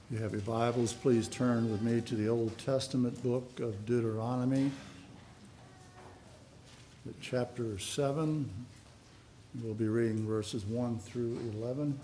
You have your Bibles, please turn with me to the Old Testament book of Deuteronomy, chapter 7. We'll be reading verses 1 through 11.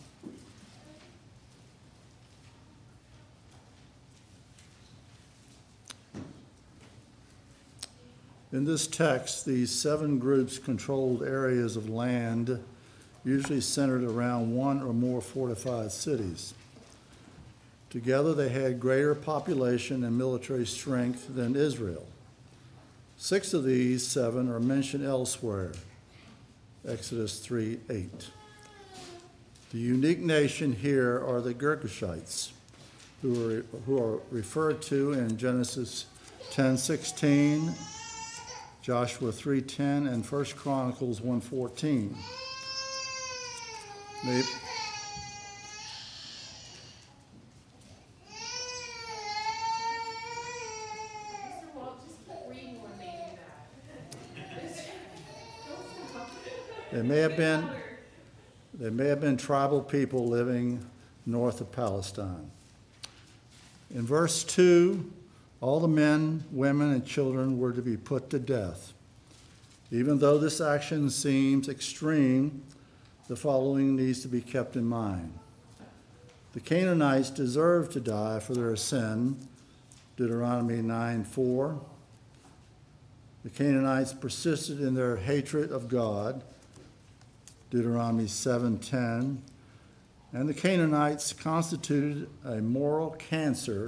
In this text, these 7 groups controlled areas of land, usually centered around one or more fortified cities. Together, they had greater population and military strength than Israel. 6 of these 7 are mentioned elsewhere, Exodus 3:8. The unique nation here are the Girgashites, who are referred to in Genesis 10:16, Joshua 3:10, and 1 Chronicles 1:14. They may have been tribal people living north of Palestine. In verse 2, all the men, women, and children were to be put to death. Even though this action seems extreme, the following needs to be kept in mind. The Canaanites deserved to die for their sin, Deuteronomy 9:4. The Canaanites persisted in their hatred of God, Deuteronomy 7:10, and the Canaanites constituted a moral cancer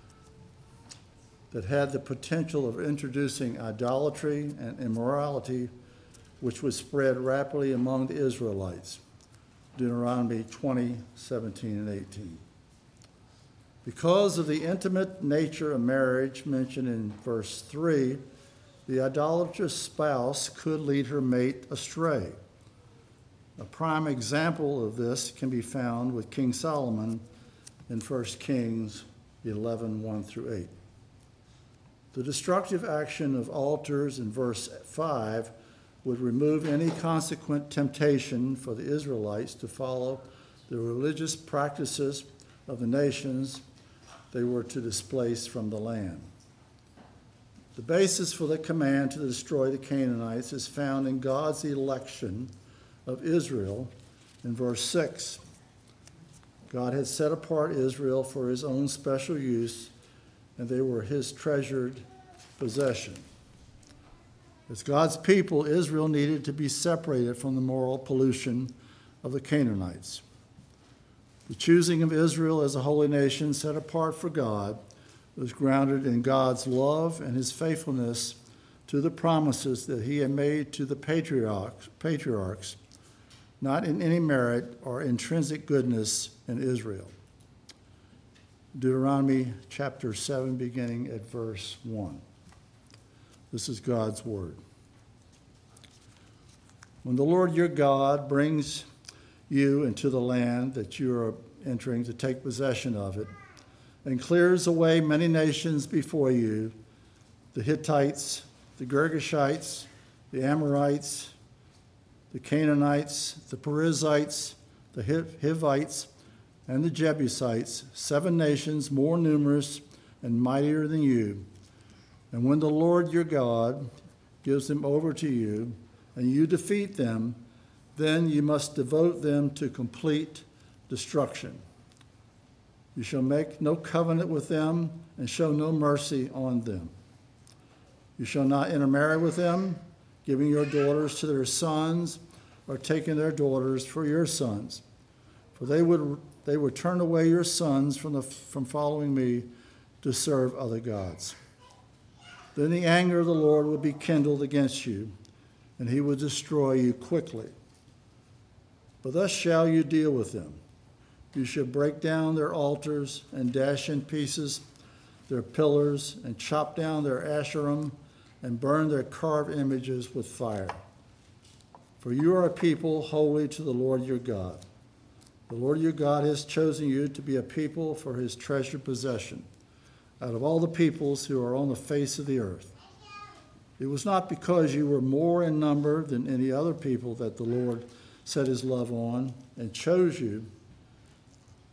that had the potential of introducing idolatry and immorality, which was spread rapidly among the Israelites, Deuteronomy 20:17 and 18. Because of the intimate nature of marriage mentioned in verse 3, the idolatrous spouse could lead her mate astray. A prime example of this can be found with King Solomon in 1 Kings 11:1 through 8. The destructive action of altars in verse 5 would remove any consequent temptation for the Israelites to follow the religious practices of the nations they were to displace from the land. The basis for the command to destroy the Canaanites is found in God's election of Israel in verse 6. God had set apart Israel for his own special use, and they were his treasured possession. As God's people, Israel needed to be separated from the moral pollution of the Canaanites. The choosing of Israel as a holy nation set apart for God was grounded in God's love and his faithfulness to the promises that he had made to the patriarchs, not in any merit or intrinsic goodness in Israel. Deuteronomy chapter 7, beginning at verse 1. This is God's word. When the Lord your God brings you into the land that you are entering to take possession of it, and clears away many nations before you, the Hittites, the Girgashites, the Amorites, the Canaanites, the Perizzites, the Hivites, and the Jebusites, 7 nations more numerous and mightier than you. And when the Lord your God gives them over to you, and you defeat them, then you must devote them to complete destruction. You shall make no covenant with them and show no mercy on them. You shall not intermarry with them, giving your daughters to their sons or taking their daughters for your sons. For they would turn away your sons from following me to serve other gods. Then the anger of the Lord would be kindled against you, and he would destroy you quickly. But thus shall you deal with them. You shall break down their altars and dash in pieces their pillars and chop down their Asherim and burn their carved images with fire. For you are a people holy to the Lord your God. The Lord your God has chosen you to be a people for his treasured possession out of all the peoples who are on the face of the earth. It was not because you were more in number than any other people that the Lord set his love on and chose you,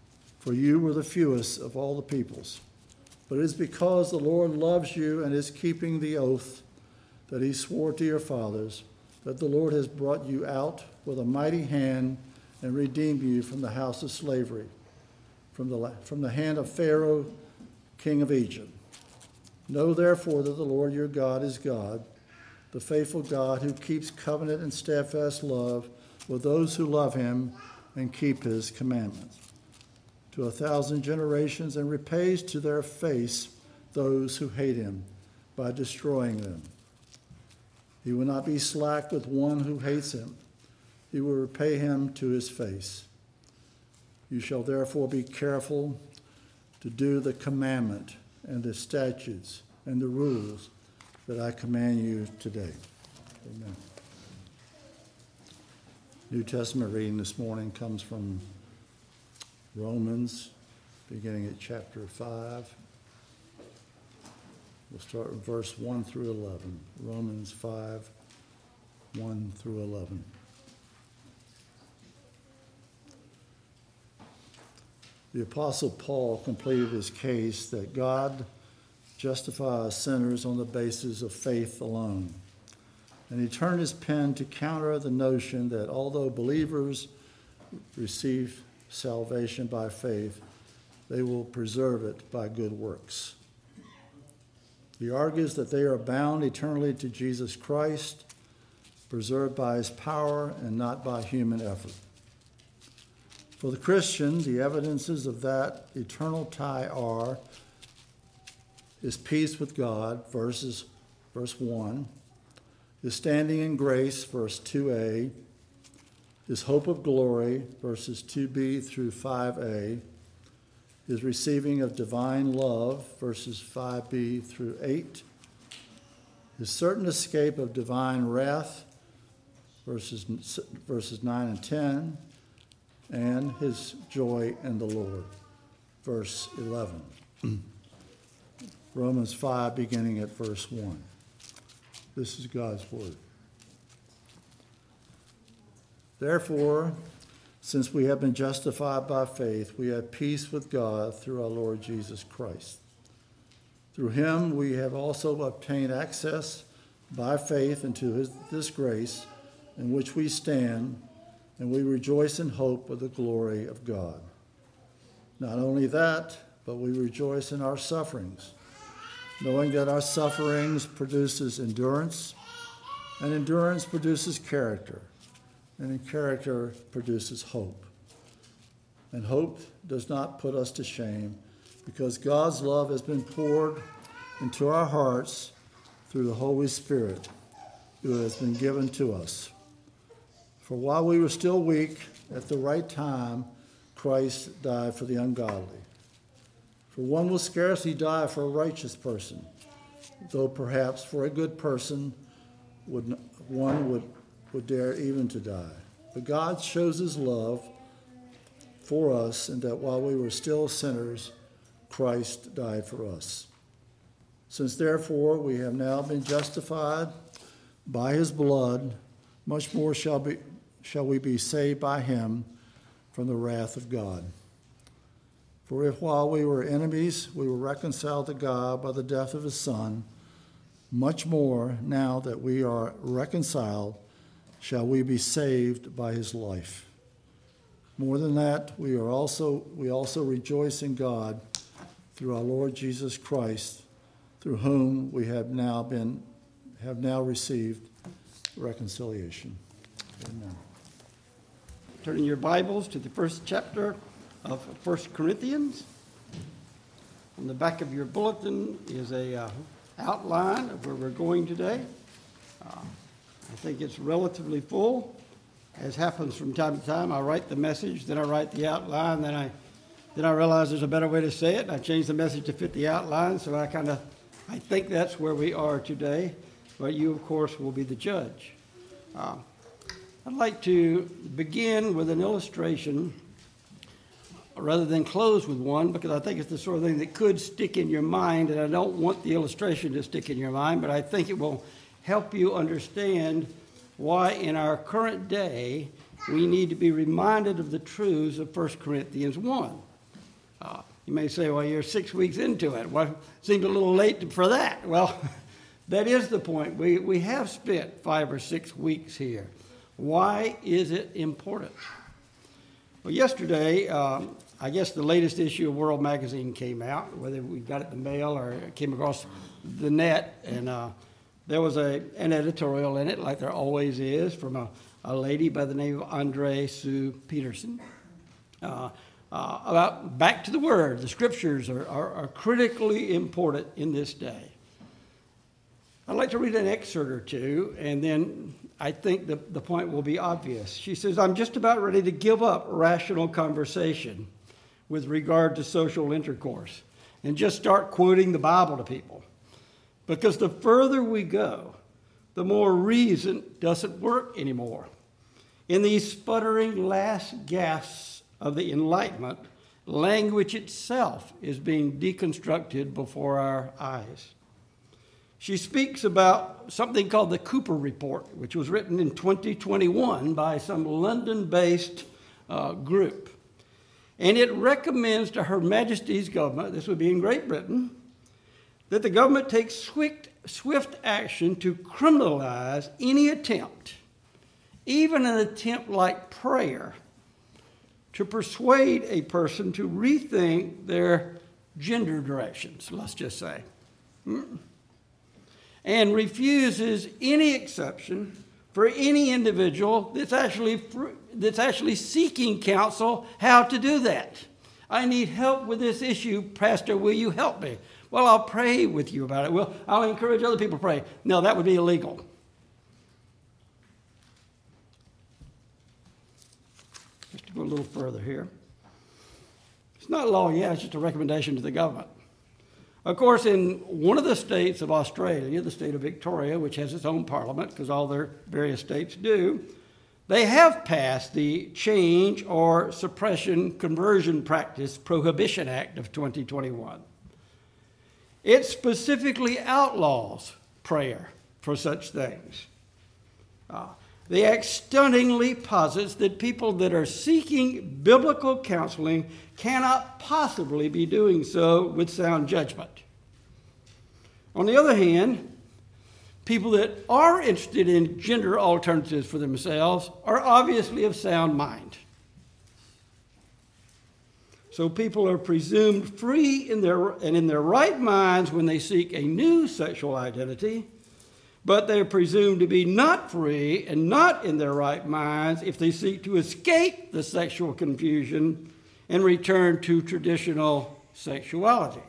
for you were the fewest of all the peoples. But it is because the Lord loves you and is keeping the oath that he swore to your fathers, that the Lord has brought you out with a mighty hand and redeemed you from the house of slavery, from the hand of Pharaoh, king of Egypt. Know therefore that the Lord your God is God, the faithful God who keeps covenant and steadfast love with those who love him and keep his commandments to 1,000 generations, and repays to their face those who hate him by destroying them. He will not be slack with one who hates him. He will repay him to his face. You shall therefore be careful to do the commandment and the statutes and the rules that I command you today. Amen. New Testament reading this morning comes from Romans, beginning at chapter 5. We'll start with verse 1 through 11. Romans 5, 1 through 11. The Apostle Paul completed his case that God justifies sinners on the basis of faith alone. And he turned his pen to counter the notion that although believers receive salvation by faith, they will preserve it by good works. He argues that they are bound eternally to Jesus Christ, preserved by his power and not by human effort. For the Christian, the evidences of that eternal tie are his peace with God, verse 1, his standing in grace, verse 2a, his hope of glory, verses 2b through 5a, his receiving of divine love, verses 5b through 8, his certain escape of divine wrath, verses 9 and 10, and his joy in the Lord, verse 11. Romans 5, beginning at verse 1. This is God's word. Therefore, since we have been justified by faith, we have peace with God through our Lord Jesus Christ. Through him we have also obtained access by faith into this grace in which we stand, and we rejoice in hope of the glory of God. Not only that, but we rejoice in our sufferings, knowing that our sufferings produces endurance, and endurance produces character, and character produces hope. And hope does not put us to shame, because God's love has been poured into our hearts through the Holy Spirit, who has been given to us. For while we were still weak, at the right time, Christ died for the ungodly. For one will scarcely die for a righteous person, though perhaps for a good person one would dare even to die. But God shows his love for us, in that while we were still sinners, Christ died for us. Since therefore we have now been justified by his blood, much more shall we be saved by him from the wrath of God. For if while we were enemies, we were reconciled to God by the death of his Son, much more, now that we are reconciled, shall we be saved by his life. More than that, we also rejoice in God through our Lord Jesus Christ, through whom we have now received reconciliation. Amen. Turning your Bibles to the first chapter of 1 Corinthians. On the back of your bulletin is a outline of where we're going today. I think it's relatively full. As happens from time to time, I write the message, then I write the outline, then I realize there's a better way to say it, and I change the message to fit the outline, so I think that's where we are today, but you, of course, will be the judge. I'd like to begin with an illustration rather than close with one, because I think it's the sort of thing that could stick in your mind, and I don't want the illustration to stick in your mind, but I think it will help you understand why in our current day we need to be reminded of the truths of 1 Corinthians 1. You may say, well, you're 6 weeks into it. Well, seems a little late for that. Well, that is the point. We have spent 5 or 6 weeks here. Why is it important? Well, yesterday, I guess the latest issue of World Magazine came out, whether we got it in the mail or it came across the net, and there was an editorial in it, like there always is, from a lady by the name of Andre Sue Peterson, about back to the Word. The Scriptures are critically important in this day. I'd like to read an excerpt or two, and then I think the point will be obvious. She says, I'm just about ready to give up rational conversation with regard to social intercourse and just start quoting the Bible to people. Because the further we go, the more reason doesn't work anymore. In these sputtering last gasps of the Enlightenment, language itself is being deconstructed before our eyes. She speaks about something called the Cooper Report, which was written in 2021 by some London-based group. And it recommends to Her Majesty's government, this would be in Great Britain, that the government takes swift action to criminalize any attempt, even an attempt like prayer, to persuade a person to rethink their gender directions, let's just say. And refuses any exception for any individual that's actually seeking counsel how to do that. I need help with this issue, Pastor, will you help me? Well, I'll pray with you about it. Well, I'll encourage other people to pray. No, that would be illegal. Just to go a little further here. It's not law yet, it's just a recommendation to the government. Of course, in one of the states of Australia, the state of Victoria, which has its own parliament, because all their various states do, they have passed the Change or Suppression Conversion Practice Prohibition Act of 2021. It specifically outlaws prayer for such things. The act stunningly posits that people that are seeking biblical counseling cannot possibly be doing so with sound judgment. On the other hand, people that are interested in gender alternatives for themselves are obviously of sound mind. So people are presumed free in their right minds when they seek a new sexual identity, but they are presumed to be not free and not in their right minds if they seek to escape the sexual confusion and return to traditional sexuality.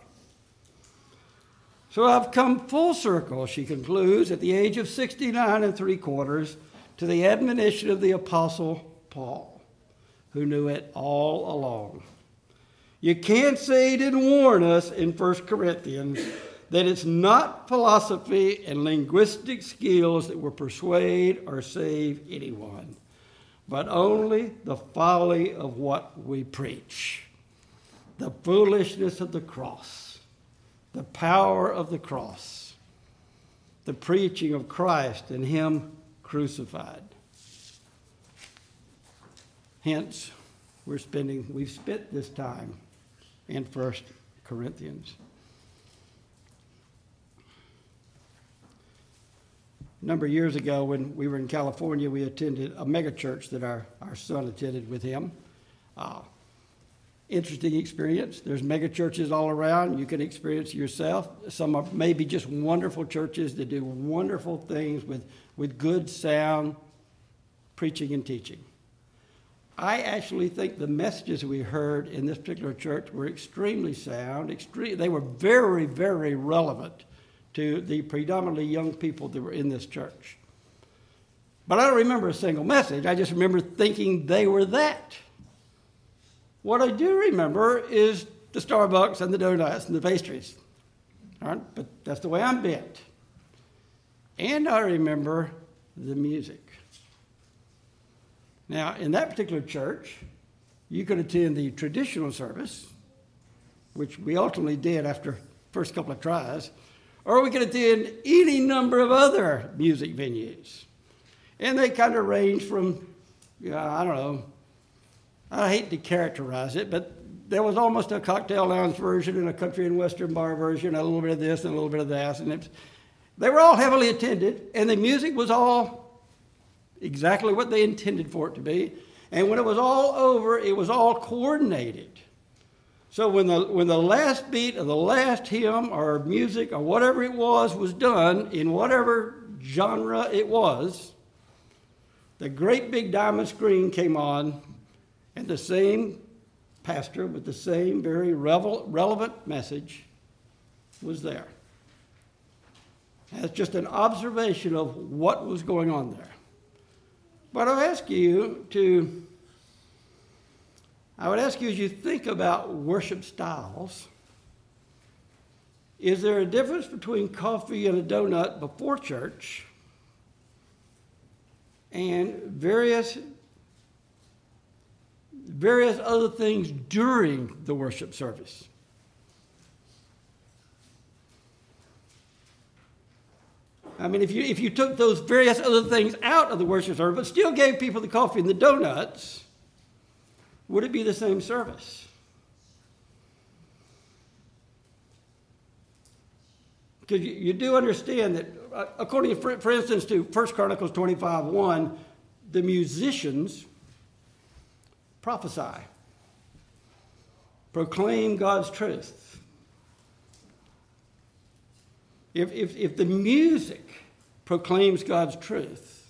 So I've come full circle, she concludes, at the age of 69 3/4, to the admonition of the Apostle Paul, who knew it all along. You can't say he didn't warn us in 1 Corinthians that it's not philosophy and linguistic skills that will persuade or save anyone, but only the folly of what we preach, the foolishness of the cross, the power of the cross, the preaching of Christ and Him crucified. Hence, we've spent this time in 1 Corinthians. A number of years ago, when we were in California, we attended a megachurch that our son attended with him. Interesting experience. There's megachurches all around. You can experience yourself. Some are maybe just wonderful churches that do wonderful things with good, sound preaching and teaching. I actually think the messages we heard in this particular church were extremely sound. They were very, very relevant to the predominantly young people that were in this church. But I don't remember a single message. I just remember thinking they were that. What I do remember is the Starbucks and the donuts and the pastries. All right? But that's the way I'm bent. And I remember the music. Now, in that particular church, you could attend the traditional service, which we ultimately did after the first couple of tries, or we could attend any number of other music venues. And they kind of range from, I don't know, I hate to characterize it, but there was almost a cocktail lounge version and a country and western bar version, a little bit of this and a little bit of that. And they were all heavily attended, and the music was all exactly what they intended for it to be. And when it was all over, it was all coordinated. So when the last beat of the last hymn or music or whatever it was done in whatever genre it was, the great big diamond screen came on, and the same pastor with the same very relevant message was there. That's just an observation of what was going on there. But I would ask you as you think about worship styles, is there a difference between coffee and a donut before church and various other things during the worship service? I mean, if you took those various other things out of the worship service, but still gave people the coffee and the donuts, would it be the same service? Because you do understand that, according to, for instance, to 1 Chronicles 25:1, the musicians prophesy, proclaim God's truth. If the music proclaims God's truth,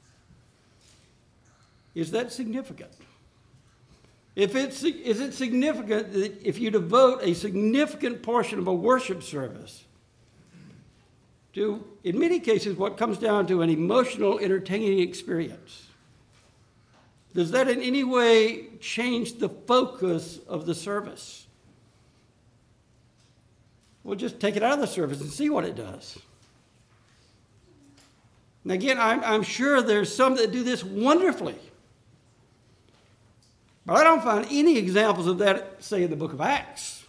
is that significant? Is it significant that if you devote a significant portion of a worship service to, in many cases, what comes down to an emotional, entertaining experience, does that in any way change the focus of the service? We'll just take it out of the service and see what it does. And again, I'm sure there's some that do this wonderfully. But I don't find any examples of that, say, in the book of Acts.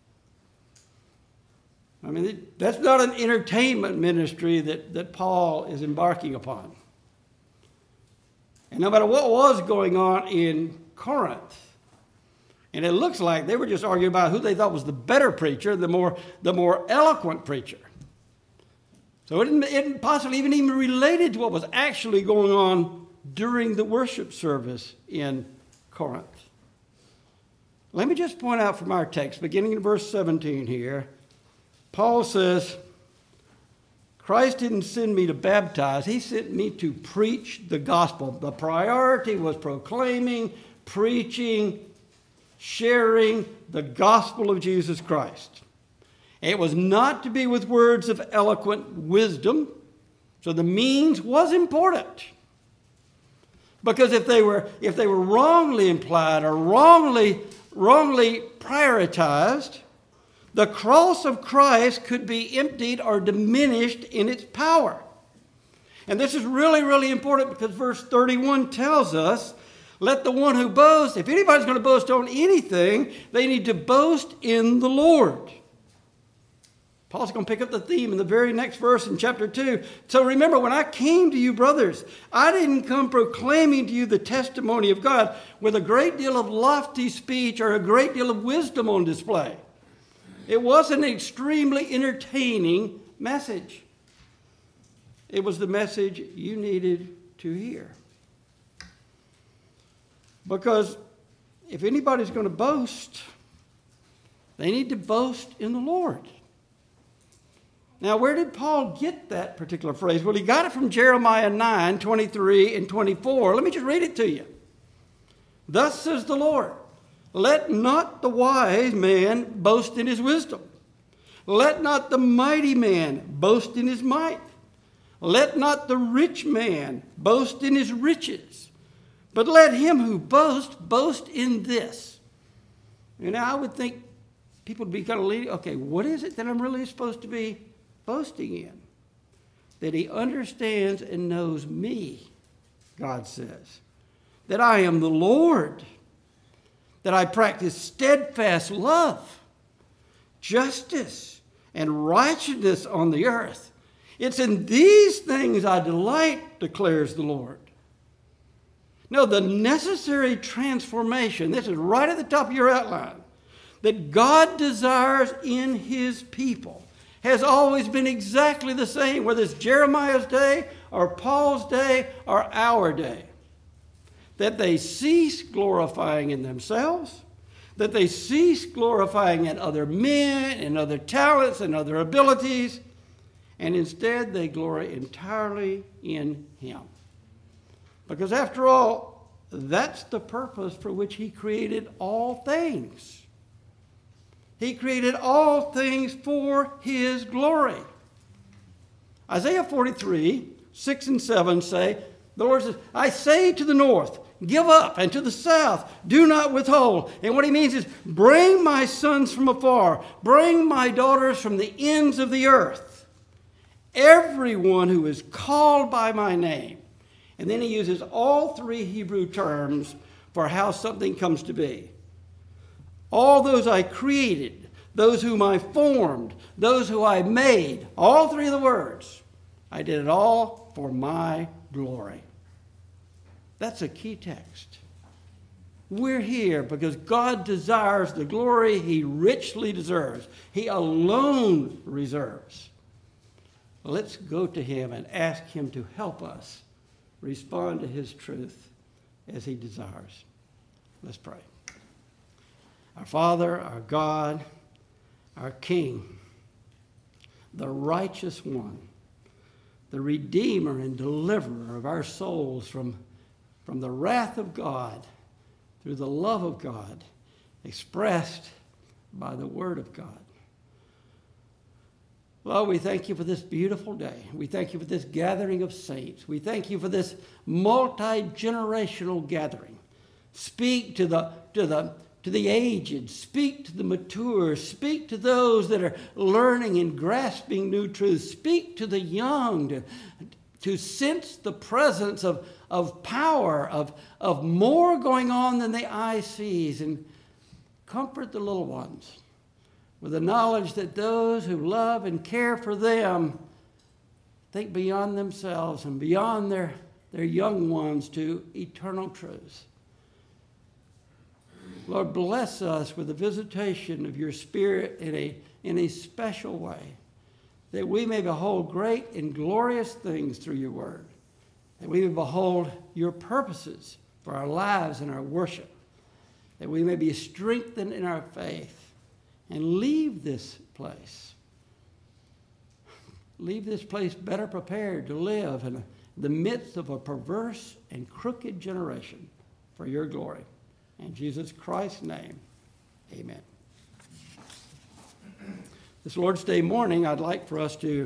I mean, that's not an entertainment ministry that Paul is embarking upon. And no matter what was going on in Corinth, and it looks like they were just arguing about who they thought was the better preacher, the more eloquent preacher. So it isn't possibly even related to what was actually going on during the worship service in Corinth. Let me just point out from our text, beginning in verse 17 here, Paul says, Christ didn't send me to baptize, he sent me to preach the gospel. The priority was proclaiming, preaching, sharing the gospel of Jesus Christ. It was not to be with words of eloquent wisdom, so the means was important. Because if they were wrongly implied or wrongly prioritized, the cross of Christ could be emptied or diminished in its power. And this is really, really important because verse 31 tells us, let the one who boasts, if anybody's going to boast on anything, they need to boast in the Lord. Paul's going to pick up the theme in the very next verse in chapter 2. So remember, when I came to you, brothers, I didn't come proclaiming to you the testimony of God with a great deal of lofty speech or a great deal of wisdom on display. It wasn't an extremely entertaining message. It was the message you needed to hear. Because if anybody's going to boast, they need to boast in the Lord. Now, where did Paul get that particular phrase? Well, he got it from Jeremiah 9, 23 and 24. Let me just read it to you. Thus says the Lord, let not the wise man boast in his wisdom. Let not the mighty man boast in his might. Let not the rich man boast in his riches. But let him who boasts, boast in this. And I would think people would be kind of leading, okay, what is it that I'm really supposed to be boasting in? That he understands and knows me, God says. That I am the Lord. That I practice steadfast love, justice, and righteousness on the earth. It's in these things I delight, declares the Lord. No, the necessary transformation, this is right at the top of your outline. that God desires in his people has always been exactly the same, whether it's Jeremiah's day or Paul's day or our day. That they cease glorifying in themselves, that they cease glorifying in other men and other talents and other abilities, and instead they glory entirely in him. Because after all, that's the purpose for which he created all things. He created all things for his glory. Isaiah 43, 6 and 7 say, the Lord says, I say to the north, give up, and to the south, do not withhold. And what he means is, bring my sons from afar, bring my daughters from the ends of the earth. Everyone who is called by my name. And then he uses all three Hebrew terms for how something comes to be. All those I created, those whom I formed, those who I made, all three of the words, I did it all for my glory. That's a key text. We're here because God desires the glory he richly deserves. He alone reserves. Let's go to him and ask him to help us respond to his truth as he desires. Let's pray. Our Father, our God, our King, the righteous one, the Redeemer and Deliverer of our souls from the wrath of God through the love of God expressed by the Word of God. Lord, we thank you for this beautiful day. We thank you for this gathering of saints. We thank you for this multi-generational gathering. Speak to the aged. Speak to the mature. Speak to those that are learning and grasping new truths. Speak to the young to sense the presence of power, of more going on than the eye sees, and comfort the little ones with the knowledge that those who love and care for them think beyond themselves and beyond their young ones to eternal truths. Lord, bless us with the visitation of your Spirit in a special way, that we may behold great and glorious things through your word, that we may behold your purposes for our lives and our worship, that we may be strengthened in our faith and leave this place better prepared to live in the midst of a perverse and crooked generation for your glory. In Jesus Christ's name, amen. This Lord's Day morning, I'd like for us to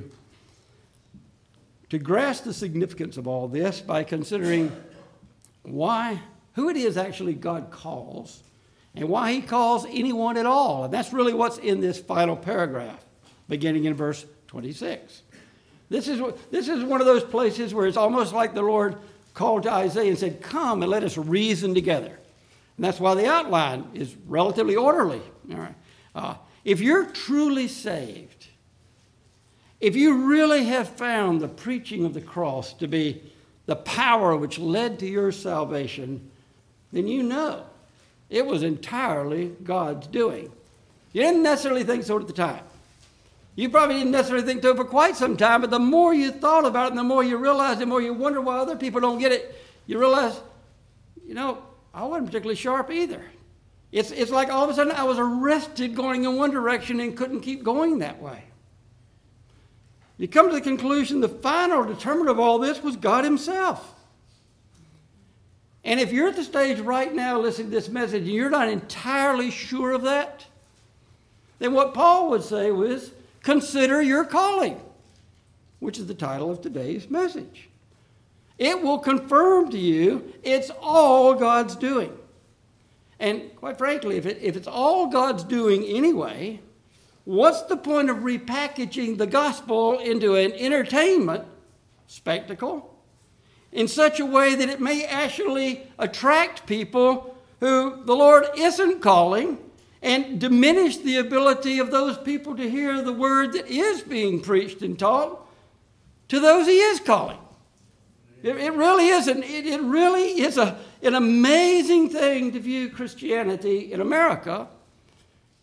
grasp the significance of all this by considering who it is actually God calls and why he calls anyone at all. And that's really what's in this final paragraph, beginning in verse 26. This is one of those places where it's almost like the Lord called to Isaiah and said, come and let us reason together. And that's why the outline is relatively orderly. All right. If you're truly saved, if you really have found the preaching of the cross to be the power which led to your salvation, then you know it was entirely God's doing. You didn't necessarily think so at the time. You probably didn't necessarily think so for quite some time, but the more you thought about it and the more you realized, the more you wonder why other people don't get it, you realize, I wasn't particularly sharp either. It's like all of a sudden I was arrested going in one direction and couldn't keep going that way. You come to the conclusion the final determinant of all this was God himself. And if you're at the stage right now listening to this message and you're not entirely sure of that, then what Paul would say was, consider your calling, which is the title of today's message. It will confirm to you it's all God's doing. And quite frankly, if it's all God's doing anyway, what's the point of repackaging the gospel into an entertainment spectacle in such a way that it may actually attract people who the Lord isn't calling and diminish the ability of those people to hear the word that is being preached and taught to those he is calling? It really isn't. It really is an amazing thing to view Christianity in America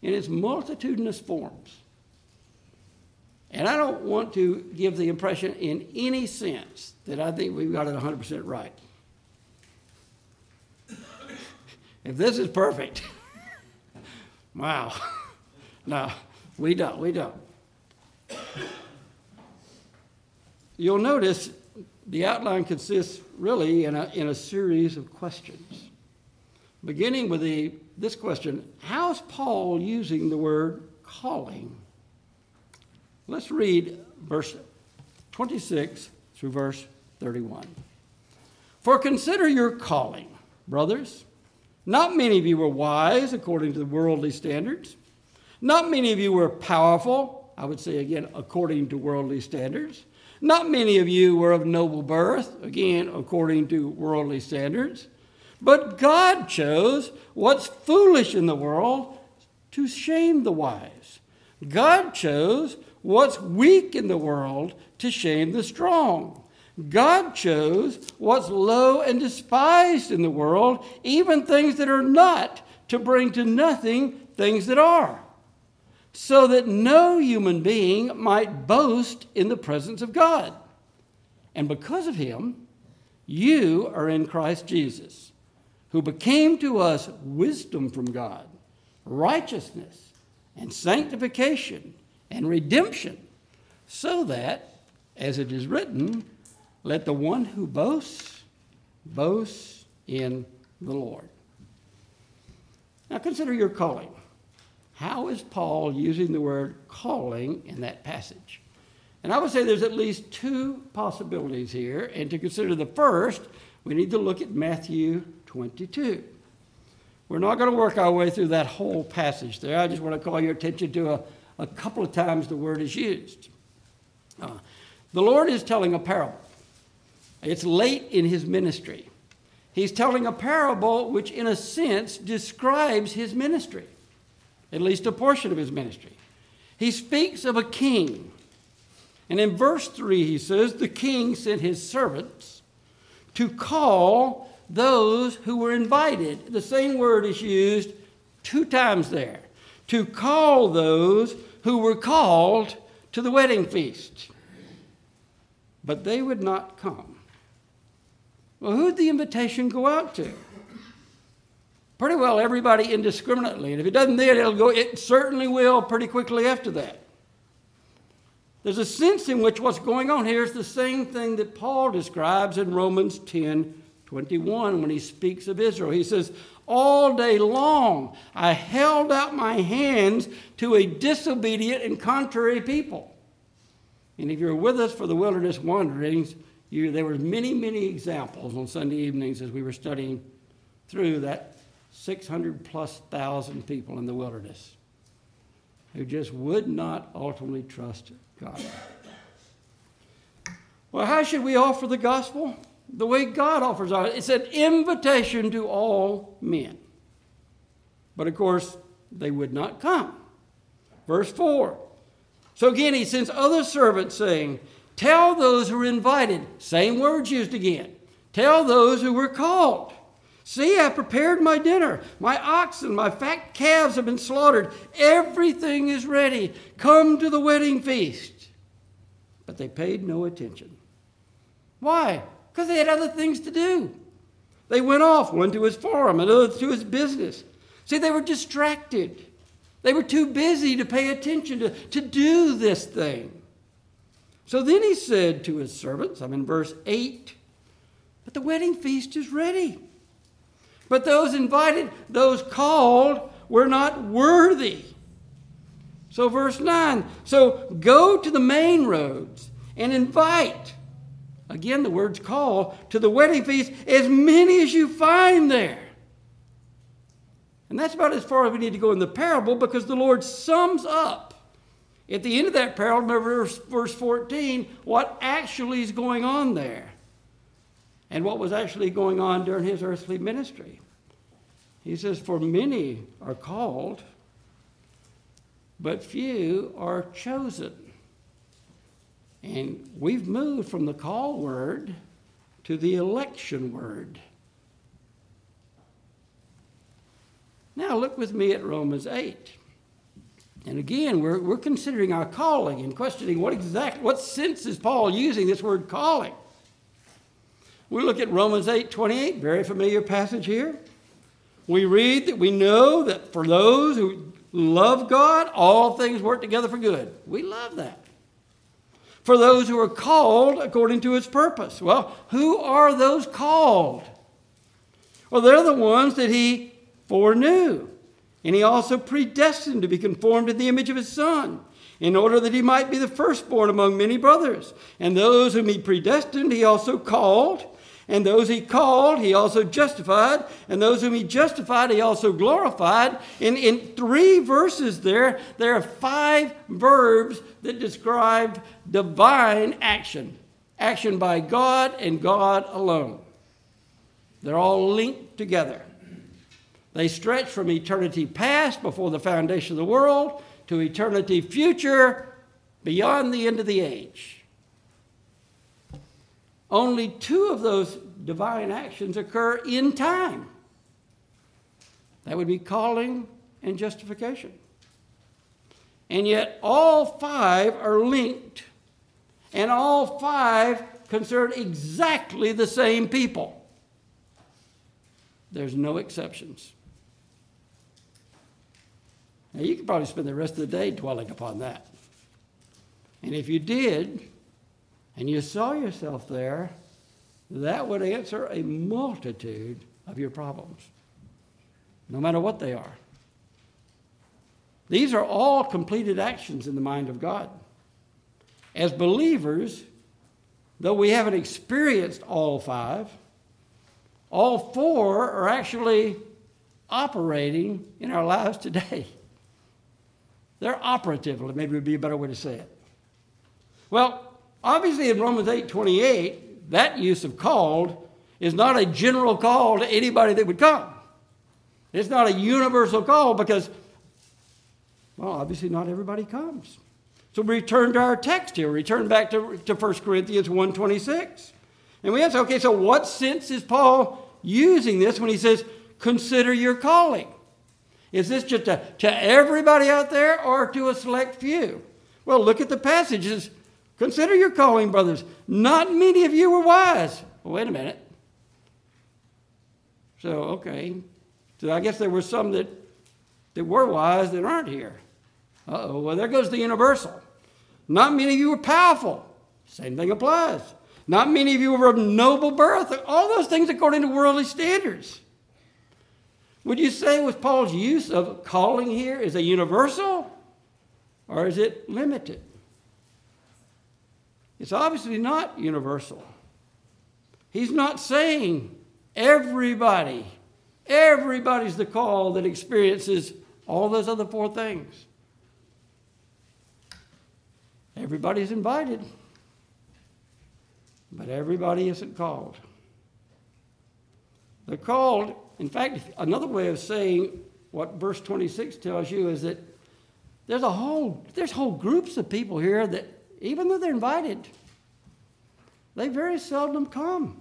in its multitudinous forms. And I don't want to give the impression in any sense that I think we've got it 100% right. If this is perfect, wow. No, we don't. You'll notice the outline consists really in a series of questions. Beginning with this question, how is Paul using the word calling? Let's read verse 26 through verse 31. For consider your calling, brothers. Not many of you were wise according to the worldly standards. Not many of you were powerful, I would say again, according to worldly standards. Not many of you were of noble birth, again, according to worldly standards. But God chose what's foolish in the world to shame the wise. God chose what's weak in the world to shame the strong. God chose what's low and despised in the world, even things that are not, to bring to nothing things that are, so that no human being might boast in the presence of God. And because of him, you are in Christ Jesus, who became to us wisdom from God, righteousness and sanctification and redemption, so that, as it is written, let the one who boasts, boast in the Lord. Now consider your calling. How is Paul using the word calling in that passage? And I would say there's at least two possibilities here. And to consider the first, we need to look at Matthew 22. We're not going to work our way through that whole passage there. I just want to call your attention to a couple of times the word is used. The Lord is telling a parable. It's late in his ministry. He's telling a parable which, in a sense, describes his ministry, at least a portion of his ministry. He speaks of a king. And in verse 3, he says, the king sent his servants to call those who were invited. The same word is used 2 times there. To call those who were called to the wedding feast. But they would not come. Well, who'd the invitation go out to? Pretty well everybody indiscriminately. And if it doesn't then, it certainly will pretty quickly after that. There's a sense in which what's going on here is the same thing that Paul describes in Romans 10:21 when he speaks of Israel. He says, all day long I held out my hands to a disobedient and contrary people. And if you're with us for the wilderness wanderings, there were many, many examples on Sunday evenings as we were studying through that 600,000+ people in the wilderness who just would not ultimately trust God. Well, how should we offer the gospel? The way God offers ours. It's an invitation to all men. But of course, they would not come. Verse 4. So again, he sends other servants saying, tell those who are invited. Same words used again. Tell those who were called. See, I prepared my dinner. My oxen, my fat calves have been slaughtered. Everything is ready. Come to the wedding feast. But they paid no attention. Why? Because they had other things to do. They went off, one to his farm, another to his business. See, they were distracted. They were too busy to pay attention to do this thing. So then he said to his servants, I'm in verse 8, but the wedding feast is ready. But those invited, those called, were not worthy. So verse 9, so go to the main roads and invite, again the word's call, to the wedding feast as many as you find there. And that's about as far as we need to go in the parable, because the Lord sums up at the end of that parable, remember verse 14, what actually is going on there and what was actually going on during his earthly ministry. He says, for many are called, but few are chosen. And we've moved from the call word to the election word. Now look with me at Romans 8. And again, we're considering our calling and questioning what sense is Paul using this word calling. We look at Romans 8:28, very familiar passage here. We read that we know that for those who love God, all things work together for good. We love that. For those who are called according to his purpose. Well, who are those called? Well, they're the ones that he foreknew. And he also predestined to be conformed to the image of his Son, in order that he might be the firstborn among many brothers. And those whom he predestined, he also called. And those he called, he also justified. And those whom he justified, he also glorified. In 3 verses there are 5 verbs that describe divine action. Action by God and God alone. They're all linked together. They stretch from eternity past, before the foundation of the world, to eternity future, beyond the end of the age. Only 2 of those divine actions occur in time. That would be calling and justification. And yet all 5 are linked, and all 5 concern exactly the same people. There's no exceptions. Now, you could probably spend the rest of the day dwelling upon that. And if you did, and you saw yourself there, that would answer a multitude of your problems, no matter what they are. These are all completed actions in the mind of God. As believers, though we haven't experienced all 5, all 4 are actually operating in our lives today. They're operative, maybe would be a better way to say it. Well, obviously in Romans 8:28, that use of called is not a general call to anybody that would come. It's not a universal call because, well, obviously not everybody comes. So we return to our text here. Return back to 1 Corinthians 1:26. And we ask, okay, so what sense is Paul using this when he says, consider your calling? Is this just to everybody out there or to a select few? Well, look at the passages. Consider your calling, brothers. Not many of you were wise. Well, wait a minute. So, okay. So I guess there were some that were wise that aren't here. Uh-oh. Well, there goes the universal. Not many of you were powerful. Same thing applies. Not many of you were of noble birth. All those things according to worldly standards. Would you say with Paul's use of calling here is a universal or is it limited? It's obviously not universal. He's not saying everybody's the call that experiences all those other 4 things. Everybody's invited, but everybody isn't called. The called, in fact, another way of saying what verse 26 tells you is that there's whole groups of people here that, even though they're invited, they very seldom come.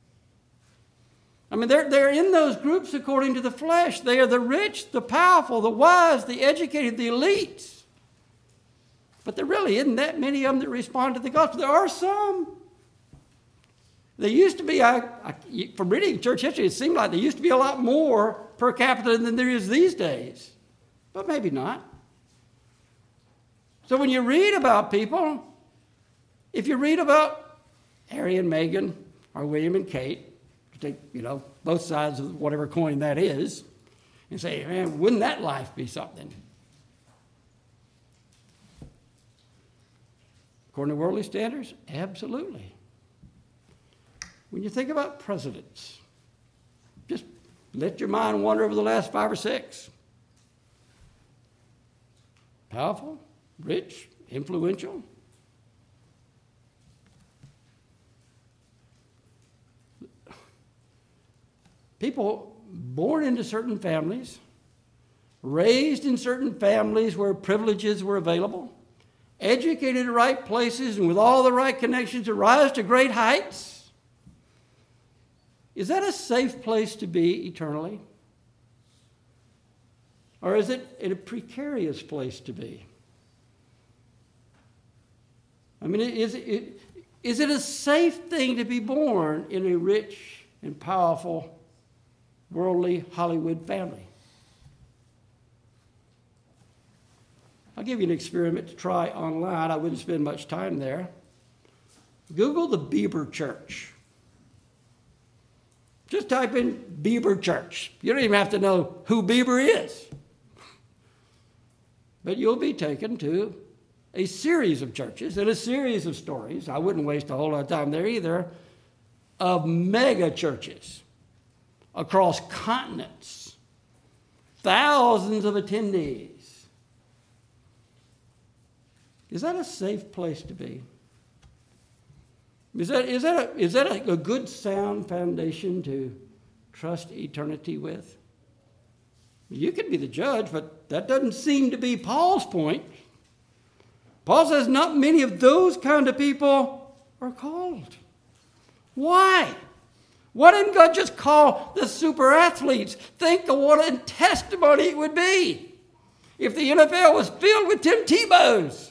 I mean, they're in those groups according to the flesh. They are the rich, the powerful, the wise, the educated, the elites. But there really isn't that many of them that respond to the gospel. There are some. There used to be, from reading church history, it seemed like there used to be a lot more per capita than there is these days. But maybe not. So when you read about people, if you read about Harry and Meghan or William and Kate, take, both sides of whatever coin that is, and say, man, wouldn't that life be something? According to worldly standards, absolutely. When you think about presidents, just let your mind wander over the last 5 or 6. Powerful, rich, influential. People born into certain families, raised in certain families where privileges were available, educated at right places and with all the right connections to rise to great heights. Is that a safe place to be eternally? Or is it a precarious place to be? I mean, is it a safe thing to be born in a rich and powerful, worldly Hollywood family? I'll give you an experiment to try online. I wouldn't spend much time there. Google the Bieber Church. Just type in Bieber Church. You don't even have to know who Bieber is. But you'll be taken to a series of churches and a series of stories. I wouldn't waste a whole lot of time there either, of mega churches across continents, thousands of attendees. Is that a safe place to be? Is that a good, sound foundation to trust eternity with? You can be the judge, but that doesn't seem to be Paul's point. Paul says not many of those kind of people are called. Why? Why didn't God just call the super athletes? Think of what a testimony it would be if the NFL was filled with Tim Tebows.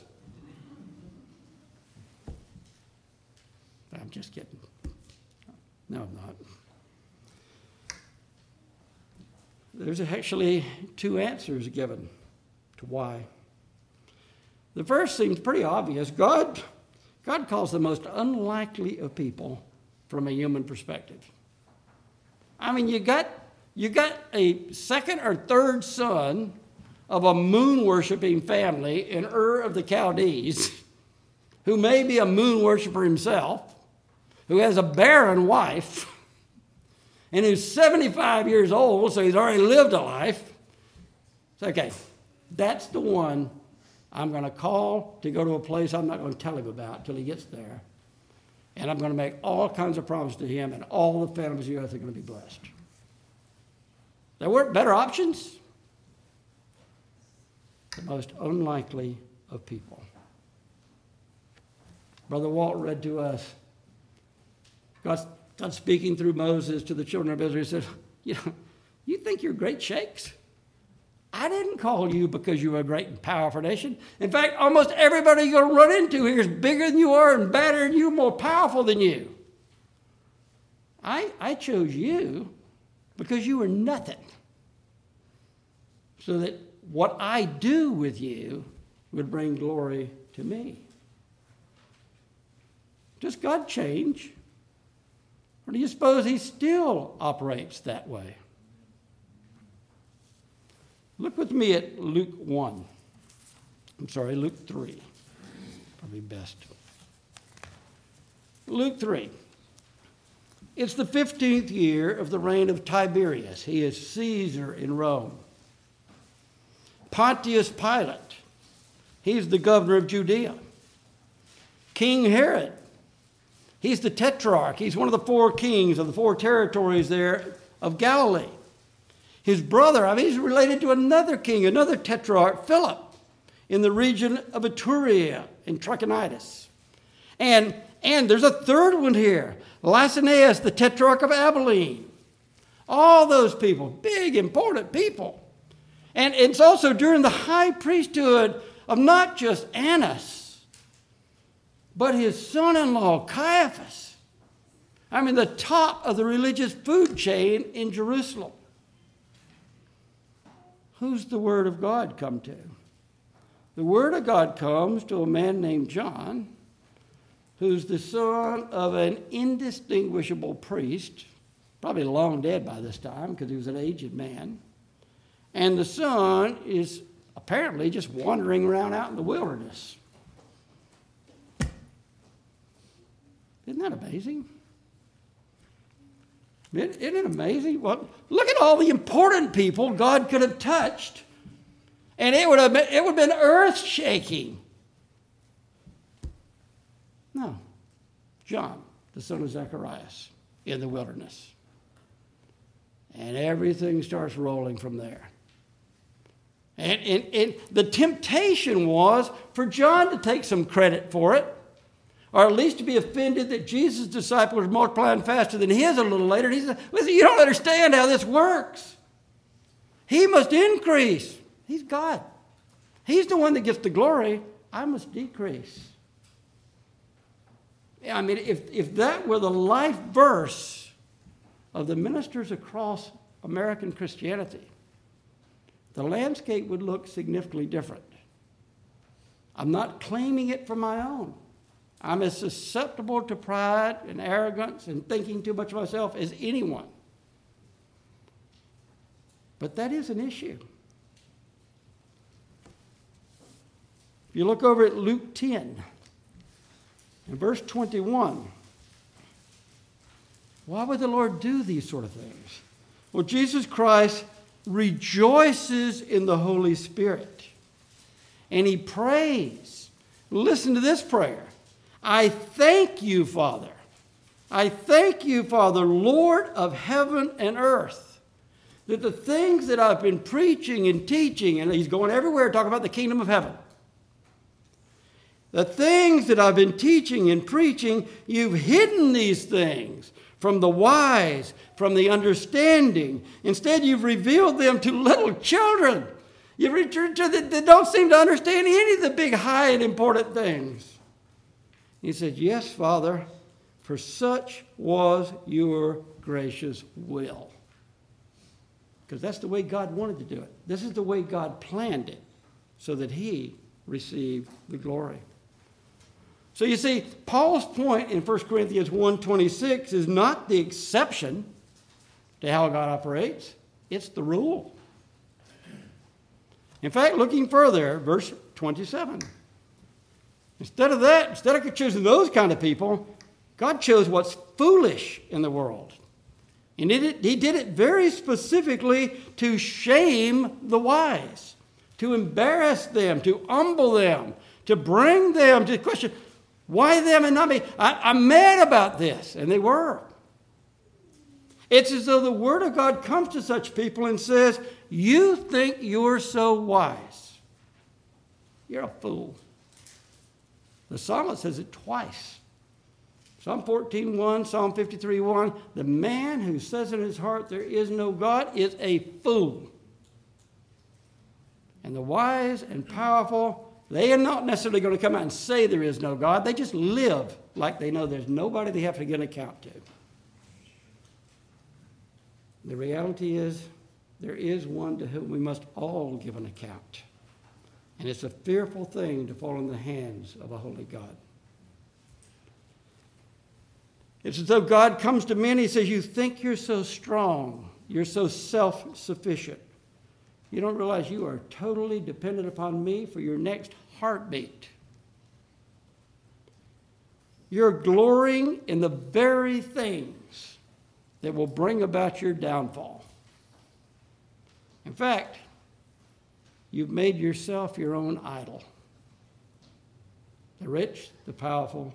I'm just kidding. No, I'm not. There's actually two answers given to why. The first seems pretty obvious. God calls the most unlikely of people from a human perspective. I mean, you got a second or third son of a moon-worshiping family in Ur of the Chaldees, who may be a moon worshiper himself, who has a barren wife, and who's 75 years old, so he's already lived a life. It's okay, that's the one I'm going to call to go to a place I'm not going to tell him about till he gets there. And I'm going to make all kinds of promises to him, and all the families of the earth are going to be blessed. There weren't better options. The most unlikely of people. Brother Walt read to us, God speaking through Moses to the children of Israel, he said, you think you're great shakes? I didn't call you because you were a great and powerful nation. In fact, almost everybody you're going to run into here is bigger than you are and badder than you, more powerful than you. I chose you because you were nothing, so that what I do with you would bring glory to me. Does God change? Or do you suppose he still operates that way? Look with me at Luke 3. Probably best. Luke 3. It's the 15th year of the reign of Tiberius. He is Caesar in Rome. Pontius Pilate. He's the governor of Judea. King Herod. He's the tetrarch. He's one of the four kings of the four territories there of Galilee. His brother, he's related to another king, another tetrarch, Philip, in the region of Iturea in Trachonitis. And there's a third one here, Lysanias, the tetrarch of Abilene. All those people, big, important people. And it's also during the high priesthood of not just Annas, but his son-in-law, Caiaphas. The top of the religious food chain in Jerusalem. Who's the word of God come to? The word of God comes to a man named John, who's the son of an indistinguishable priest, probably long dead by this time because he was an aged man. And the son is apparently just wandering around out in the wilderness. Isn't that amazing? Isn't it amazing? Well, look at all the important people God could have touched, and it would have been earth-shaking. No. John, the son of Zacharias, in the wilderness. And everything starts rolling from there. And the temptation was for John to take some credit for it, or at least to be offended that Jesus' disciples were multiplying faster than his a little later. And he said, listen, you don't understand how this works. He must increase. He's God. He's the one that gets the glory. I must decrease. I mean, if that were the life verse of the ministers across American Christianity, the landscape would look significantly different. I'm not claiming it for my own. I'm as susceptible to pride and arrogance and thinking too much of myself as anyone. But that is an issue. If you look over at Luke 10, in verse 21, why would the Lord do these sort of things? Well, Jesus Christ rejoices in the Holy Spirit, and he prays. Listen to this prayer. I thank you, Father. I thank you, Father, Lord of heaven and earth, that the things that I've been preaching and teaching, and he's going everywhere talking about the kingdom of heaven. The things that I've been teaching and preaching, you've hidden these things from the wise, from the understanding. Instead, you've revealed them to little children. You've revealed to that don't seem to understand any of the big, high, and important things. He said, yes, Father, for such was your gracious will. Because that's the way God wanted to do it. This is the way God planned it, so that he received the glory. So you see, Paul's point in 1 Corinthians 1:26 is not the exception to how God operates. It's the rule. In fact, looking further, verse 27. Instead of choosing those kind of people, God chose what's foolish in the world. And he did it very specifically to shame the wise, to embarrass them, to humble them, to bring them to the question, why them and not me? I'm mad about this. And they were. It's as though the Word of God comes to such people and says, you think you're so wise. You're a fool. The psalmist says it twice. Psalm 14:1, Psalm 53:1, the man who says in his heart there is no God is a fool. And the wise and powerful, they are not necessarily going to come out and say there is no God. They just live like they know there's nobody they have to give an account to. The reality is there is one to whom we must all give an account. And it's a fearful thing to fall in the hands of a holy God. It's as though God comes to men, he says, you think you're so strong, you're so self-sufficient. You don't realize you are totally dependent upon me for your next heartbeat. You're glorying in the very things that will bring about your downfall. In fact, you've made yourself your own idol. The rich, the powerful,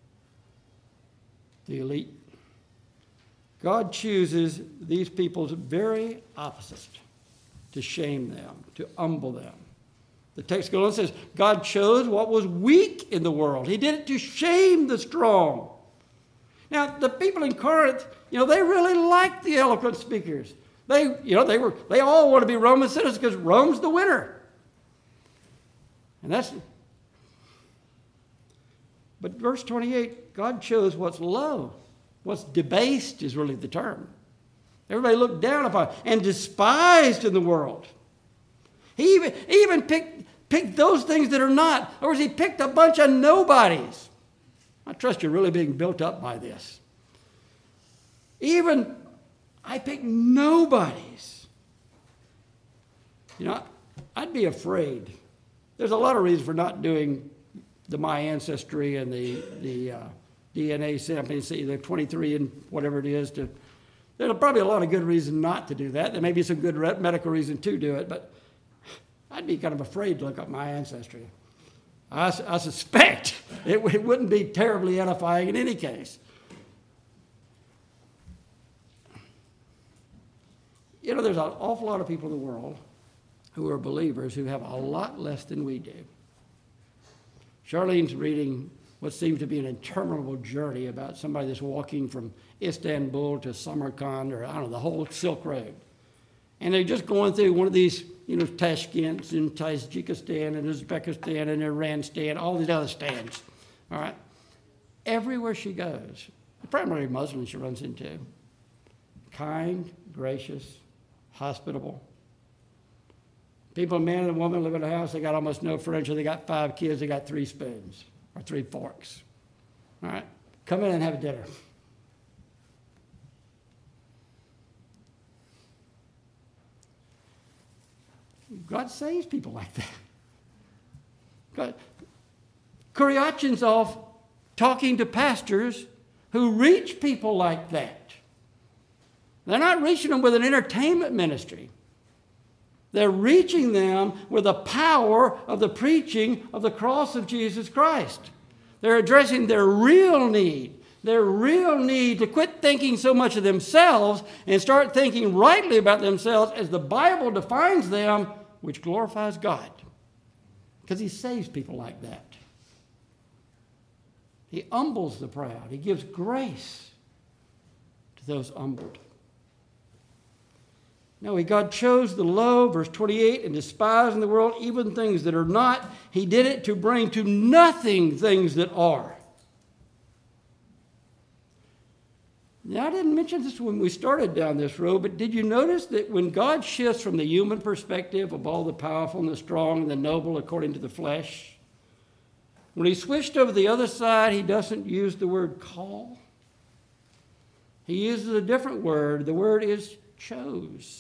the elite. God chooses these people's very opposite to shame them, to humble them. The text goes on and says, God chose what was weak in the world. He did it to shame the strong. Now, the people in Corinth, they really liked the eloquent speakers. They all want to be Roman citizens because Rome's the winner. But verse 28, God chose what's low. What's debased is really the term. Everybody looked down upon and despised in the world. He even picked those things that are not. In other words, he picked a bunch of nobodies. I trust you're really being built up by this. I picked nobodies. I'd be afraid. There's a lot of reasons for not doing the My Ancestry and the DNA sampling, see the 23 and whatever it is. There's probably a lot of good reason not to do that. There may be some good medical reason to do it, but I'd be kind of afraid to look up My Ancestry. I suspect it wouldn't be terribly edifying in any case. There's an awful lot of people in the world who are believers who have a lot less than we do. Charlene's reading what seems to be an interminable journey about somebody that's walking from Istanbul to Samarkand or, the whole Silk Road. And they're just going through one of these Tashkent and Tajikistan and Uzbekistan and Iranistan, all these other stands. All right? Everywhere she goes, the primary Muslims she runs into, kind, gracious, hospitable. People, a man and a woman, live in a house, they got almost no furniture, they got 5 kids, they got 3 spoons or 3 forks. All right? Come in and have a dinner. God saves people like that. God, Kuryatchintsov talking to pastors who reach people like that. They're not reaching them with an entertainment ministry. They're reaching them with the power of the preaching of the cross of Jesus Christ. They're addressing their real need to quit thinking so much of themselves and start thinking rightly about themselves as the Bible defines them, which glorifies God. Because he saves people like that. He humbles the proud. He gives grace to those humbled. No, God chose the low, verse 28, and despised in the world even things that are not. He did it to bring to nothing things that are. Now, I didn't mention this when we started down this road, but did you notice that when God shifts from the human perspective of all the powerful and the strong and the noble according to the flesh, when he switched over the other side, he doesn't use the word call. He uses a different word. The word is chose.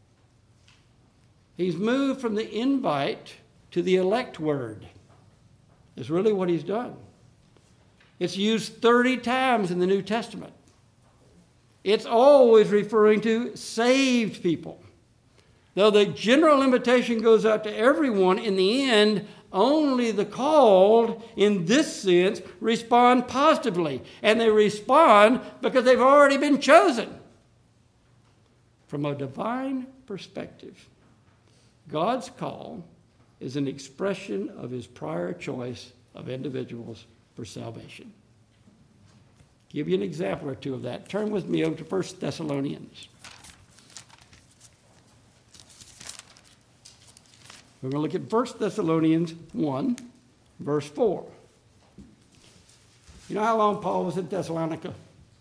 He's moved from the invite to the elect word. Is really what he's done. It's used 30 times in the New Testament. It's always referring to saved people. Though the general invitation goes out to everyone, in the end, only the called, in this sense, respond positively. And they respond because they've already been chosen. From a divine perspective, God's call is an expression of his prior choice of individuals for salvation. Give you an example or two of that. Turn with me over to 1 Thessalonians. We're going to look at 1 Thessalonians 1, verse 4. You know how long Paul was in Thessalonica?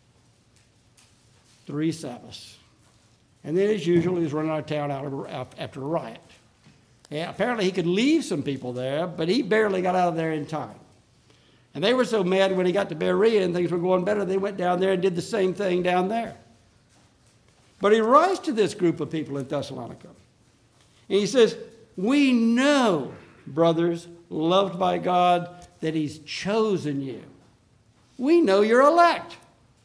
3 Sabbaths. And then, as usual, he was running out of town after a riot. Yeah, apparently he could leave some people there, but he barely got out of there in time. And they were so mad when he got to Berea and things were going better, they went down there and did the same thing down there. But he writes to this group of people in Thessalonica. And he says, we know, brothers, loved by God, that he's chosen you. We know you're elect.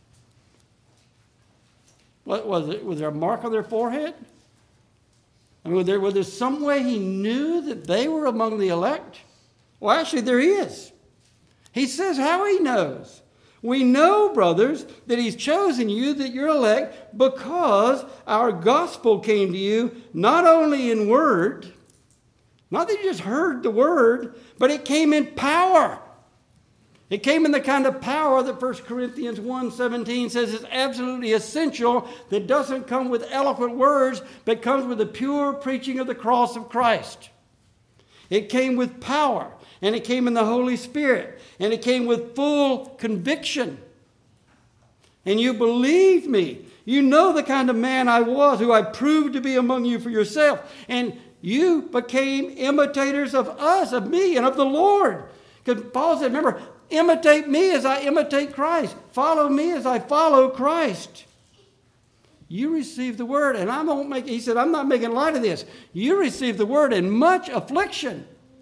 What was it? Was there a mark on their forehead? I mean, was there some way he knew that they were among the elect? Well, actually, there is. He says how he knows. We know, brothers, that he's chosen you, that you're elect, because our gospel came to you not only in word, not that you just heard the word, but it came in power. It came in the kind of power that 1 Corinthians 1:17 says is absolutely essential, that doesn't come with eloquent words, but comes with the pure preaching of the cross of Christ. It came with power, and it came in the Holy Spirit, and it came with full conviction. And you believed me. You know the kind of man I was, who I proved to be among you for yourself. And you became imitators of us, of me, and of the Lord. Because Paul said, remember, imitate me as I imitate Christ. Follow me as I follow Christ. You received the word, and he said, I'm not making light of this. You received the word in much affliction.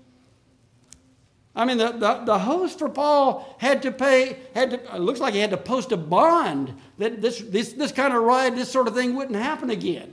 I mean, the host for Paul it looks like he had to post a bond that this kind of riot, this sort of thing wouldn't happen again.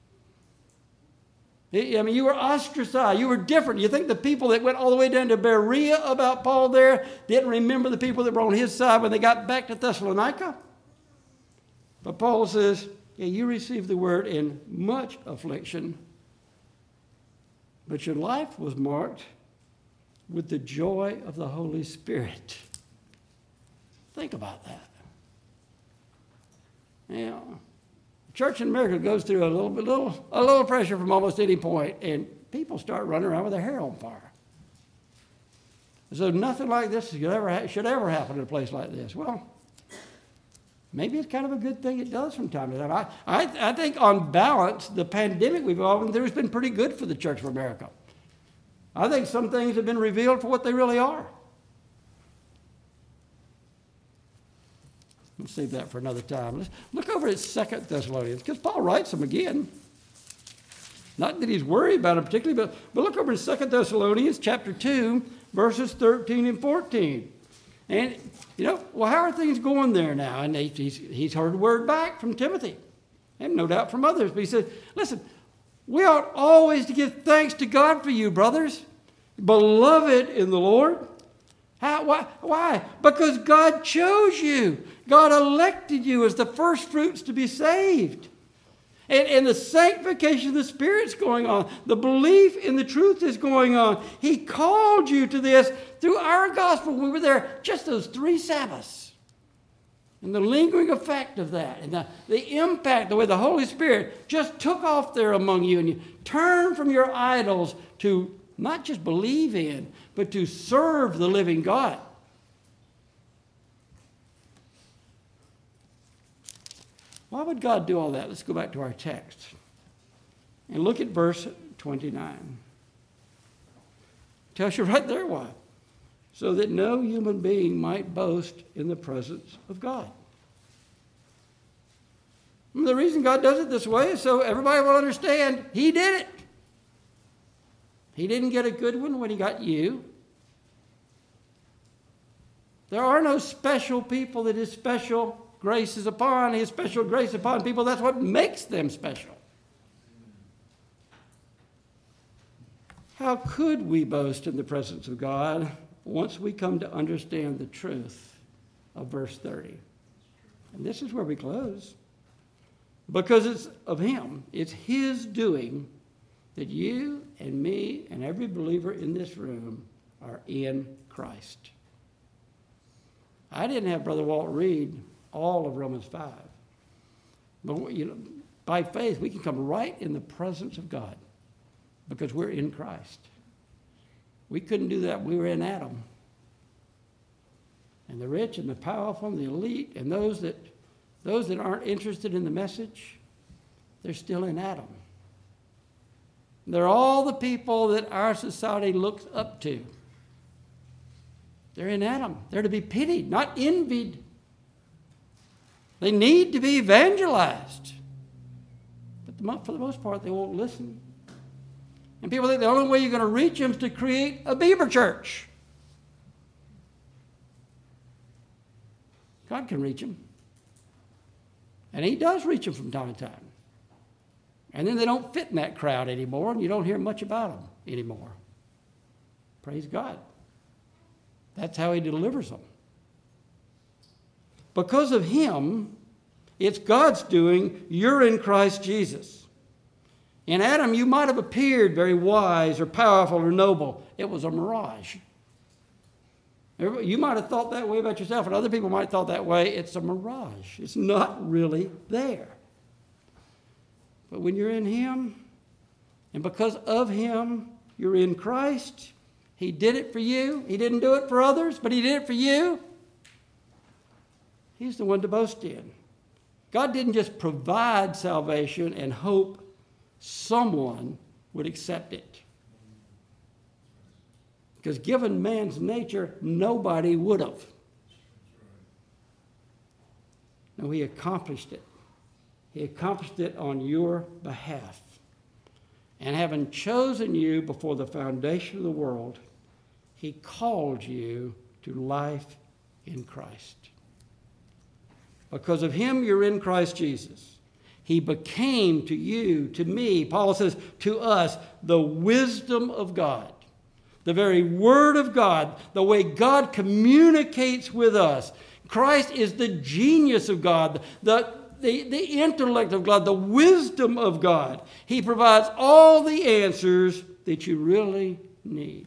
I mean, you were ostracized. You were different. You think the people that went all the way down to Berea about Paul there didn't remember the people that were on his side when they got back to Thessalonica? But Paul says, yeah, you received the word in much affliction, but your life was marked with the joy of the Holy Spirit. Think about that. Yeah. church in America goes through a little pressure from almost any point, and people start running around with their hair on fire. So nothing like this should ever happen in a place like this. Well, maybe it's kind of a good thing it does from time to time. I think on balance, the pandemic we've all been through has been pretty good for the Church of America. I think some things have been revealed for what they really are. We'll save that for another time. Let's look over at 2 Thessalonians, because Paul writes them again. Not that he's worried about it particularly, but look over in 2 Thessalonians chapter 2, verses 13 and 14. And, how are things going there now? And he's heard word back from Timothy, and no doubt from others. But he said, listen, we ought always to give thanks to God for you, brothers, beloved in the Lord. Why? Because God chose you. God elected you as the first fruits to be saved. And the sanctification of the Spirit's going on. The belief in the truth is going on. He called you to this through our gospel. We were there just those 3 Sabbaths. And the lingering effect of that, and the impact, the way the Holy Spirit just took off there among you, and you turned from your idols to not just believe in, but to serve the living God. Why would God do all that? Let's go back to our text and look at verse 29. Tells you right there why. So that no human being might boast in the presence of God. And the reason God does it this way is so everybody will understand He did it. He didn't get a good one when He got you. There are no special people that His special grace is upon. His special grace upon people, that's what makes them special. How could we boast in the presence of God once we come to understand the truth of verse 30? And this is where we close. Because it's of Him, it's His doing that you and me and every believer in this room are in Christ. I didn't have Brother Walt read all of Romans 5. But, by faith, we can come right in the presence of God because we're in Christ. We couldn't do that when we were in Adam. And the rich and the powerful and the elite and those that aren't interested in the message, they're still in Adam. They're all the people that our society looks up to. They're in Adam. They're to be pitied, not envied. They need to be evangelized. But for the most part, they won't listen. And people think the only way you're going to reach them is to create a Beaver church. God can reach them. And He does reach them from time to time. And then they don't fit in that crowd anymore, and you don't hear much about them anymore. Praise God. That's how He delivers them. Because of Him, it's God's doing. You're in Christ Jesus. In Adam, you might have appeared very wise or powerful or noble. It was a mirage. You might have thought that way about yourself, and other people might have thought that way. It's a mirage. It's not really there. But when you're in Him, and because of Him, you're in Christ. He did it for you. He didn't do it for others, but He did it for you. He's the one to boast in. God didn't just provide salvation and hope someone would accept it. Because given man's nature, nobody would have. No, He accomplished it. He accomplished it on your behalf. And having chosen you before the foundation of the world, He called you to life in Christ. Because of Him, you're in Christ Jesus. He became to you, to me, Paul says, to us, the wisdom of God. The very Word of God, the way God communicates with us. Christ is the genius of God, the intellect of God, the wisdom of God. He provides all the answers that you really need.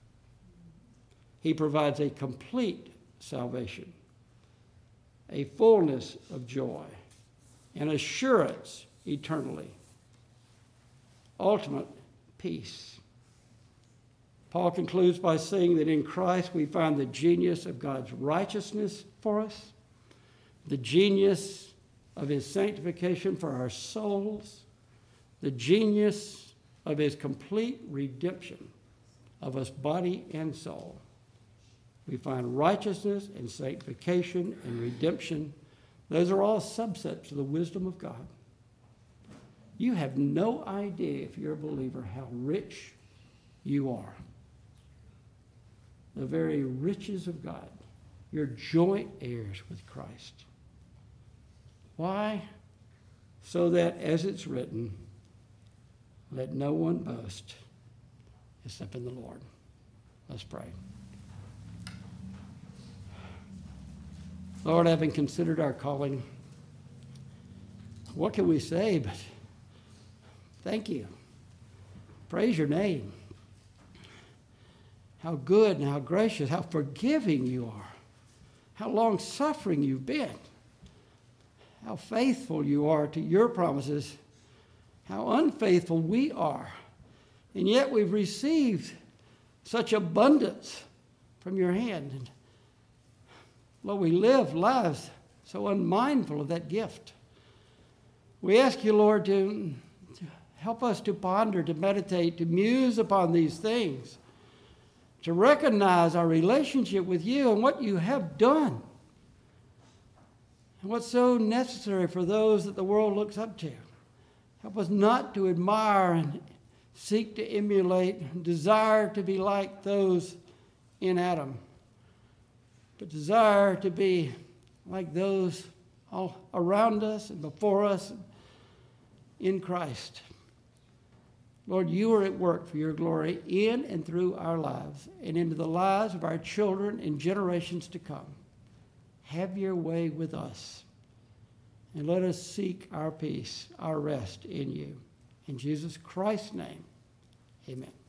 He provides a complete salvation, a fullness of joy, and assurance eternally. Ultimate peace. Paul concludes by saying that in Christ we find the genius of God's righteousness for us, the genius of his sanctification for our souls, the genius of his complete redemption of us body and soul. We find righteousness and sanctification and redemption. Those are all subsets of the wisdom of God. You have no idea, if you're a believer, how rich you are. The very riches of God. You're joint heirs with Christ. Why? So that, as it's written, let no one boast except in the Lord. Let's pray. Lord, having considered our calling, what can we say but thank you. Praise your name. How good and how gracious, how forgiving you are. How long-suffering you've been. How faithful you are to your promises. How unfaithful we are. And yet we've received such abundance from your hand. And Lord, we live lives so unmindful of that gift. We ask you, Lord, to help us to ponder, to meditate, to muse upon these things, to recognize our relationship with you and what you have done, and what's so necessary for those that the world looks up to. Help us not to admire and seek to emulate, and desire to be like those in Adam, but desire to be like those all around us and before us in Christ. Lord, you are at work for your glory in and through our lives and into the lives of our children and generations to come. Have your way with us, and let us seek our peace, our rest in you. In Jesus Christ's name, amen.